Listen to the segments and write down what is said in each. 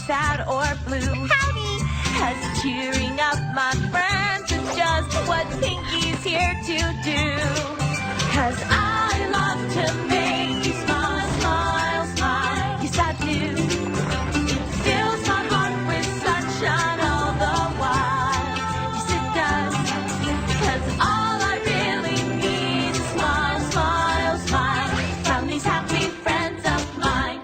sad or blue. Howdy! 'Cause cheering up my friends is just what Pinky's here to do. 'Cause I love to make you smile, smile, smile. Yes, I do. It fills my heart with sunshine all the while. Yes, it does. 'Cause all I really need is smile, smile, smile from these happy friends of mine.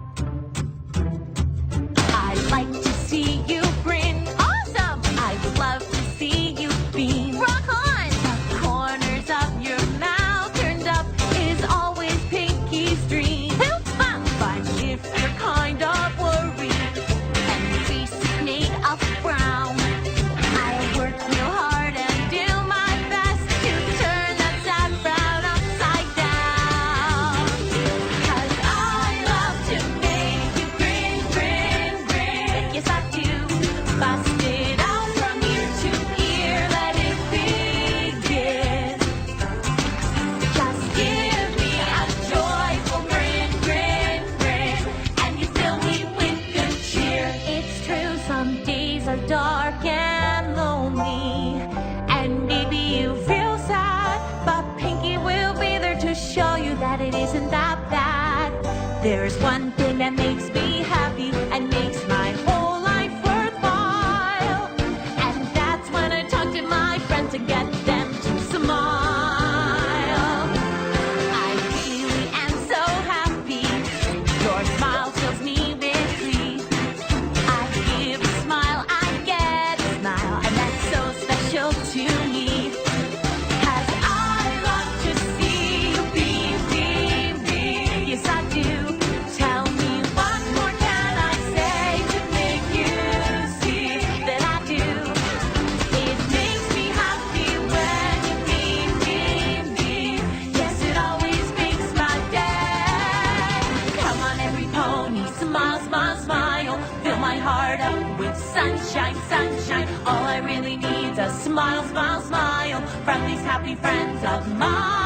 I like to see you grin. Awesome! I would love to see you beam. Rock on! The corners of your mouth turned up is always Pinky's dream. Hoopla! But if you're kind of worried and your face is made of brown, I'll work real hard and do my best to turn that sad frown upside down. 'Cause I love to make you grin, grin, grin. Yes, I do. Bust it out from ear to ear, let it begin. Just give me a joyful grin, grin, grin, and you fill me with good cheer. It's true, some days are dark and lonely, and maybe you feel sad, but Pinky will be there to show you that it isn't that bad. There's one thing that makes me happy and makes my whole life worthwhile, and that's when I talk to my friends and get them to smile. I really am so happy. Your smile fills me with glee. I give a smile, I get a smile, and that's so special to me. 'Cause I love to see you beam, beam, beam. Yes, I do. Tell me what more can I say to make you see that I do. It makes me happy when you beam, beam, beam. Yes, it always makes my day. Come on, every pony, smile, smile, smile. Fill my heart up with sunshine, sunshine. All I really need's a smile, smile, smile from these happy friends of mine.